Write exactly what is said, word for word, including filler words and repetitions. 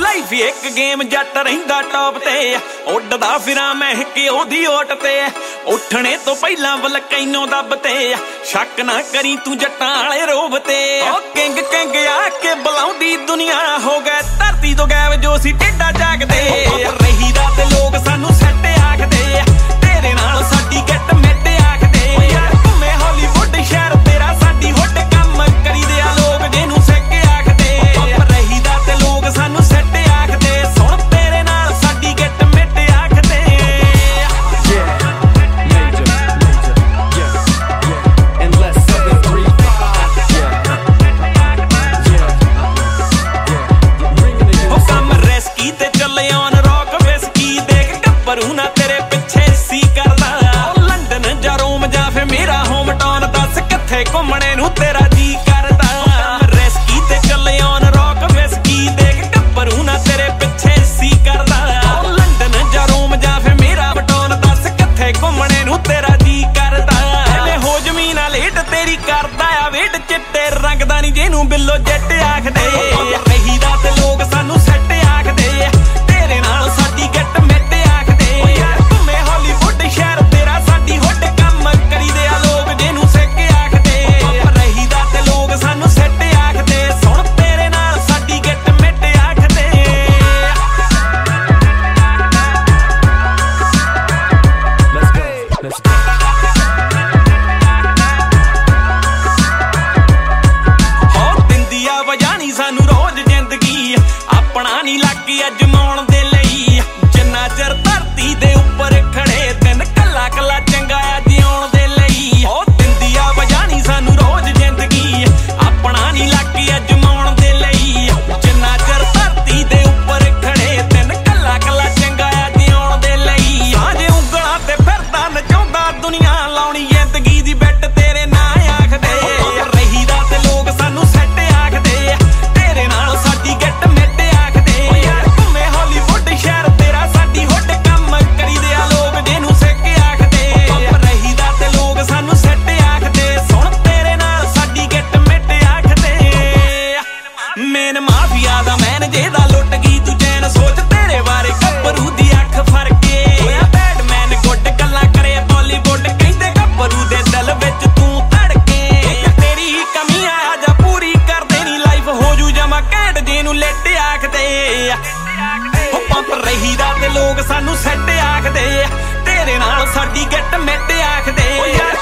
life ਇੱਕ game ਜੱਟ ਰਹਿੰਦਾ ਟੌਪ ਤੇ ਉੱਡਦਾ ਫਿਰਾਂ ਮੈਂ ਕਿ ਉਹਦੀ ਓਟ ਤੇ ਉੱਠਣੇ ਤੋਂ ਪਹਿਲਾਂ ਵਲਕੈਨੋ ਦੱਬ ਤੇ ਸ਼ੱਕ ਨਾ ਕਰੀ ਤੂੰ ਜੱਟਾਂ ਵਾਲੇ ਰੋਬ ਤੇ ਉਹ ਕਿੰਗ ਕਿੰਗ ਆ ਕੇ ਬੁਲਾਉਂਦੀ ਦੁਨੀਆ ਹੋ ਗਏ ਧਰਤੀ ਤੋਂ ਗਾਇਬ ਜੋ ਸੀ ਟੇਡਾ ਜਾਗਦੇ ਰਹੀ ਦਾ ਤੇ ਲੋਕ ਸਾਨੂੰ ਸੈੱਟ ਆਖਦੇ ਤੇਰੇ ਨਾਲ ਸਾਡੀ ਗਿੱਟ ਮਿੱਟ ਆਖਦੇ ਯਾਰ ਘੁੰਮੇ ਹਾਲੀਵੁੱਡ ਸ਼ਹਿਰ ਤੇਰਾ ਸਾਡੀ ਹੁੱਡ ਕੰਮ ਕਰੀਦੇ ਆ ਲੋਕ ਜਿਹਨੂੰ ਸਿੱਕ ਆਖਦੇ ਰਹੀ ਦਾ ਤੇ ਲੋਕ ਸਾਨੂੰ ਸੈੱਟ ਆਖਦੇ ਸੁਣ ਤੇਰੇ ਨਾਲ ਸਾਡੀ ਗਿੱਟ ਮਿੱਟ ਆਖਦੇ ਉਹ ਕੰਮ ਰਿਸਕੀ ਤੇ ਚੱਲੇ ਔਨ ਰੌਕ ਵਿਸਕੀ ਦੇਖ ਗੱਭਰੂ ਨਾ ਤੇਰੇ ਪਿੱਛੇ ਸੀ ਕਰਦਾ ਲੰਡਨ ਜਾਂ ਰੋਮ ਜਾਂ ਫੇ ਮੇਰਾ ਹੋਮ ਟਾਊਨ ਦੱਸ ਕਿੱਥੇ ਘੁੰਮਣੇ ਨੂੰ ਤੇਰਾ ਜੀ ਕਰਦਾ ਰਿਸਕੀ ਤੇ ਚੱਲੇ ਔਨ ਰੌਕ ਵਿਸਕੀ ਦੇਖ ਗੱਭਰੂ ਨਾ ਤੇਰੇ ਪਿੱਛੇ ਸੀ ਕਰਦਾ ਲੰਡਨ ਜਾਂ ਰੋਮ ਜਾਂ ਫੇ ਮੇਰਾ ਟਾਊਨ ਦੱਸ ਕਿੱਥੇ ਘੁੰਮਣੇ ਨੂੰ ਤੇਰਾ ਜੀ ਕਰਦਾ ਐਵੇਂ ਹੋ ਜ਼ਮੀਨ ਆ ਲੇਟ ਤੇਰੀ ਕਰਦਾ ਆ ਵੇਟ ਚਿੱਟੇ ਰੰਗ ਦਾ ਨਹੀਂ ਜਿਹਨੂੰ ਬਿੱਲੋ ਜੱਟ ਆਖਦੇ ਰਹੀ ਦਾ ਤੇ ਲੋਕ ਸਾਨੂੰ ਸੈੱਟ ਆਖਦੇ ਤੇਰੇ ਨਾਲ ਸਾਡੀ ਗਿੱਟ ਮਿੱਟ ਆਖਦੇ ਯਾਰ ਘੁੰਮੇ ਹਾਲੀਵੁੱਡ ਸ਼ਹਿਰ ਤੇਰਾ ਸਾਡੀ ਹੁੱਡ ਕੰਮ ਕਰੀਦੇ ਆ ਲੋਕ ਜਿਹਨੂੰ ਸਿੱਕ ਆਖਦੇ ਰਹੀ ਦਾ ਤੇ ਲੋਕ ਸਾਨੂੰ ਸੈੱਟ ਆਖਦੇ ਸੁਣ ਤੇਰੇ ਨਾਲ ਸਾਡੀ ਗਿੱਟ ਮਿੱਟ ਆਖਦੇ ਹੋ ਦਿੰਦੀ ਆ ਵਜਾਣੀ ਸਾਨੂੰ ਰੋਜ਼ ਜ਼ਿੰਦਗੀ ਆਪਣਾ ਨਹੀਂ ਲੱਗੀ ਅਜਮਾਉਣ ਦੇ ਲਈ ਜਿੰਨਾ ਚਿਰ ਧਰਤੀ ਦੇ ਉੱਪਰ ਖੜੇ ਦਿਨ ਕੱਲਾ ਕੱਲਾ ਚੰਗਾ ਆ ਜਿਉਣ ਦੇ ਲਈ ਹੋ ਦਿੰਦੀ ਆ ਵਜਾਣੀ ਸਾਨੂੰ ਰੋਜ਼ ਜ਼ਿੰਦਗੀ ਆਪਣਾ ਨਹੀਂ ਲੱਗੀ ਅਜਮਾਉਣ ਦੇ ਲਈ ਜਿੰਨਾ ਚਿਰ ਧਰਤੀ ਦੇ ਉੱਪਰ ਖੜੇ ਦਿਨ ਕੱਲਾ ਕੱਲਾ ਚੰਗਾ ਆ ਜਿਉਣ ਦੇ ਲਈ ਸਾਂਝੇ ਉਂਗਲਾਂ ਤੇ ਫਿਰਦਾ ਨਚਾਉਂਦਾ ਦੁਨੀਆ ਲਾਉਣੀ ਜ਼ਿੰਦਗੀ ਦੀ ਬਿੱਟ ਤੇਰੇ ਨਾਂ ਆਖਦੇ ਰਹੀ ਦਾ ਤੇ ਲੋਕ ਸਾਨੂੰ ਸੈੱਟ ਆਖਦੇ ਤੇਰੇ ਨਾਲ ਸਾਡੀ ਗਿੱਟ ਮਿੱਟ ਆਖਦੇ ਯਾਰ ਘੁੰਮੇ ਹਾਲੀਵੁੱਡ ਸ਼ਹਿਰ ਤੇਰਾ ਸਾਡੀ ਹੁੱਡ ਕੰਮ ਕਰੀਦੇ ਆ ਲੋਕ ਜਿਹਨੂੰ ਸਿੱਕ ਆਖਦੇ ਰਹੀ ਦਾ ਤੇ ਲੋਕ ਸਾਨੂੰ ਸੈੱਟ ਆਖਦੇ ਸੁਣ ਤੇਰੇ ਨਾਲ ਸਾਡੀ ਗਿੱਟ ਮਿੱਟ ਆਖਦੇ ਮੇਨ ਮਾਫੀਆ ਦਾ ਮੈਨ ਜਿਹਦਾ ਲੁੱਟ ਗਈ ਤੂੰ ਚੈਨ ਸੋਚ ਤੇਰੇ ਬਾਰੇ ਗੱਭਰੂ ਦੀ ਅੱਖ ਫਰਕੇ ਹੋਇਆ ਬੈਡਮੈਨ ਗੁੱਡ ਗੱਲਾਂ ਕਰੇ ਬਾਲੀਵੁੱਡ ਕਹਿੰਦੇ ਗੱਭਰੂ ਦੇ ਦਿਲ ਵਿੱਚ ਤੂੰ ਧੜਕੇ ਤੇਰੀ ਹੀ ਕਮੀ ਆ ਜਾ ਪੂਰੀ ਕਰ ਦੇਣੀ ਲਾਈਫ ਹੋ ਜੂ ਜਮਾ ਘੈਂਟ ਜਿਹਨੂੰ ਲਿੱਟ ਆਖਦੇ ਹੋ ਪੰਪ ਰਹੀ ਦਾ ਤੇ ਲੋਕ ਸਾਨੂੰ ਸੈੱਟ ਆਖਦੇ ਤੇਰੇ ਨਾਲ ਸਾਡੀ ਗਿੱਟ ਮਿੱਟ ਆਖਦੇ ਯਾਰ